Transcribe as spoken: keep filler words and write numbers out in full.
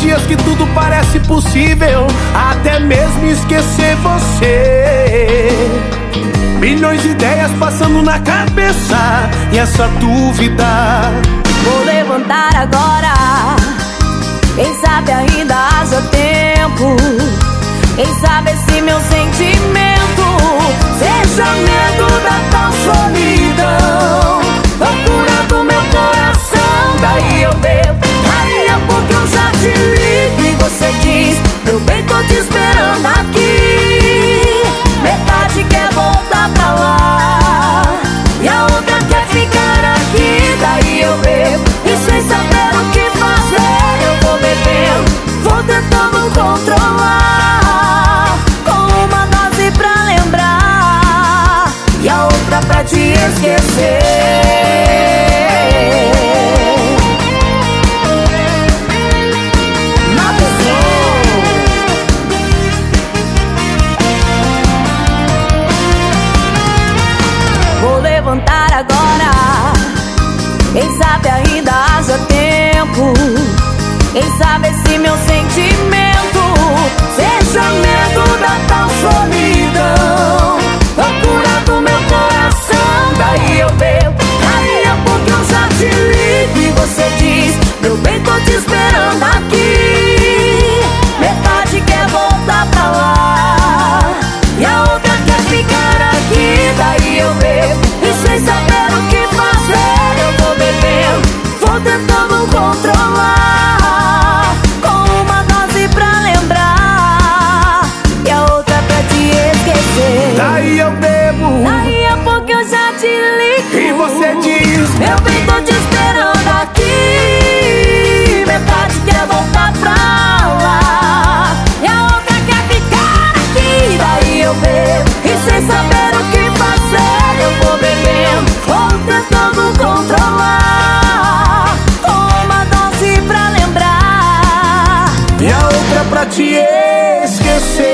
dias que tudo parece possível, até mesmo esquecer você. Milhões de ideias passando na cabeça e essa dúvida. Vou levantar agora, quem sabe ainda haja tempo. Quem sabe esse meu sentimento seja medo da tal solidão, loucura do meu coração. Daí eu bebo, daí a pouco eu já te ligo e você diz: meu bem, tô te esperando aqui. Metade quer voltar pra lá e a outra quer ficar aqui. Daí eu bebo e sem saber o que fazer eu vou bebendo, vou tentando controlar, com uma dose pra lembrar e a outra pra te esquecer. Levantar agora, quem sabe ainda haja tempo. Quem sabe esse meu sentimento seja medo da tal solidão, loucura do meu coração. Daí eu bebo, daí a pouco eu já te ligo e você diz: meu bem, tô te esperando aqui. Metade quer voltar pra lá e a outra quer ficar aqui. Daí eu bebo e sem saber o que fazer eu vou bebendo, vou tentando controlar, com uma dose pra lembrar e a outra pra te esquecer. Daí eu bebo, daí a pouco eu já te ligo e você diz: meu bem, tô te esperando aqui. Metade quer voltar pra lá e a outra quer ficar aqui. Daí eu bebo e sem saber o que fazer eu vou bebendo, vou tentando controlar, com uma dose pra lembrar e a outra pra te esquecer.